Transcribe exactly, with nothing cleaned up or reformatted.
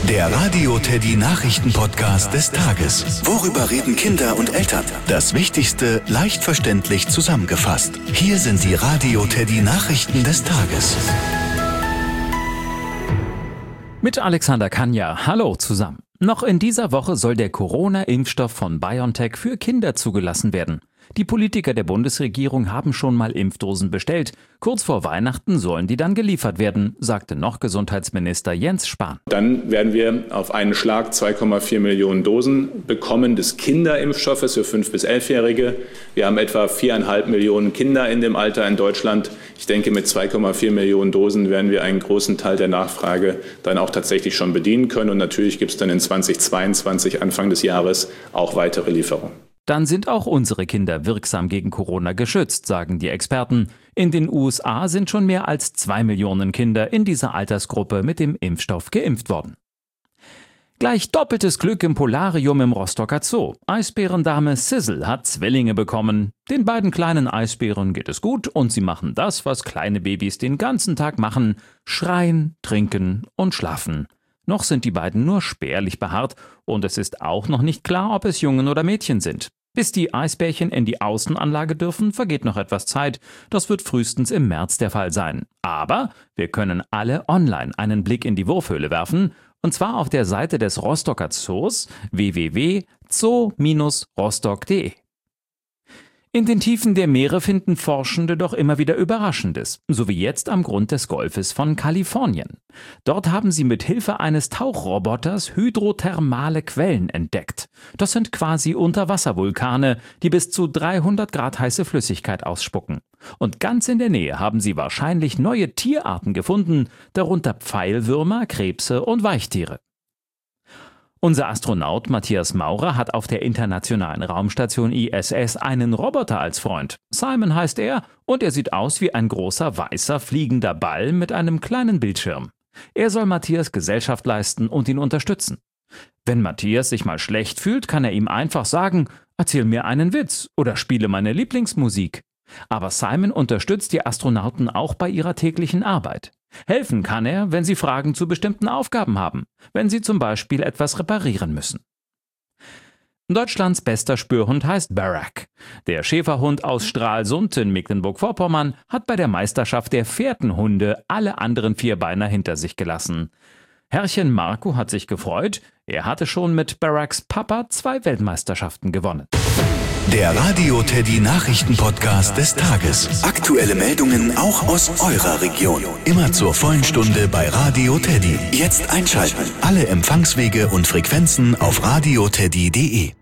Der Radio Teddy Nachrichten-Podcast des Tages. Worüber reden Kinder und Eltern? Das Wichtigste leicht verständlich zusammengefasst. Hier sind die Radio Teddy Nachrichten des Tages. Mit Alexander Kanja. Hallo zusammen. Noch in dieser Woche soll der Corona-Impfstoff von BioNTech für Kinder zugelassen werden. Die Politiker der Bundesregierung haben schon mal Impfdosen bestellt. Kurz vor Weihnachten sollen die dann geliefert werden, sagte noch Gesundheitsminister Jens Spahn. Dann werden wir auf einen Schlag zwei Komma vier Millionen Dosen bekommen des Kinderimpfstoffes für fünf- bis elfjährige. Wir haben etwa viereinhalb Millionen Kinder in dem Alter in Deutschland. Ich denke, mit zwei Komma vier Millionen Dosen werden wir einen großen Teil der Nachfrage dann auch tatsächlich schon bedienen können. Und natürlich gibt es dann in zweitausendzweiundzwanzig, Anfang des Jahres, auch weitere Lieferungen. Dann sind auch unsere Kinder wirksam gegen Corona geschützt, sagen die Experten. In den U S A sind schon mehr als zwei Millionen Kinder in dieser Altersgruppe mit dem Impfstoff geimpft worden. Gleich doppeltes Glück im Polarium im Rostocker Zoo. Eisbärendame Sizzle hat Zwillinge bekommen. Den beiden kleinen Eisbären geht es gut und sie machen das, was kleine Babys den ganzen Tag machen: schreien, trinken und schlafen. Noch sind die beiden nur spärlich behaart und es ist auch noch nicht klar, ob es Jungen oder Mädchen sind. Bis die Eisbärchen in die Außenanlage dürfen, vergeht noch etwas Zeit. Das wird frühestens im März der Fall sein. Aber wir können alle online einen Blick in die Wurfhöhle werfen, und zwar auf der Seite des Rostocker Zoos w w w punkt zoo Bindestrich rostock punkt de. In den Tiefen der Meere finden Forschende doch immer wieder Überraschendes, so wie jetzt am Grund des Golfes von Kalifornien. Dort haben sie mit Hilfe eines Tauchroboters hydrothermale Quellen entdeckt. Das sind quasi Unterwasservulkane, die bis zu dreihundert Grad heiße Flüssigkeit ausspucken. Und ganz in der Nähe haben sie wahrscheinlich neue Tierarten gefunden, darunter Pfeilwürmer, Krebse und Weichtiere. Unser Astronaut Matthias Maurer hat auf der internationalen Raumstation I S S einen Roboter als Freund. Simon heißt er und er sieht aus wie ein großer weißer fliegender Ball mit einem kleinen Bildschirm. Er soll Matthias Gesellschaft leisten und ihn unterstützen. Wenn Matthias sich mal schlecht fühlt, kann er ihm einfach sagen: erzähl mir einen Witz oder spiele meine Lieblingsmusik. Aber Simon unterstützt die Astronauten auch bei ihrer täglichen Arbeit. Helfen kann er, wenn sie Fragen zu bestimmten Aufgaben haben, wenn sie zum Beispiel etwas reparieren müssen. Deutschlands bester Spürhund heißt Barack. Der Schäferhund aus Stralsund in Mecklenburg-Vorpommern hat bei der Meisterschaft der Fährtenhunde alle anderen Vierbeiner hinter sich gelassen. Herrchen Marco hat sich gefreut, er hatte schon mit Baracks Papa zwei Weltmeisterschaften gewonnen. Der Radio Teddy Nachrichten-Podcast des Tages. Aktuelle Meldungen auch aus eurer Region. Immer zur vollen Stunde bei Radio Teddy. Jetzt einschalten. Alle Empfangswege und Frequenzen auf radio teddy punkt de.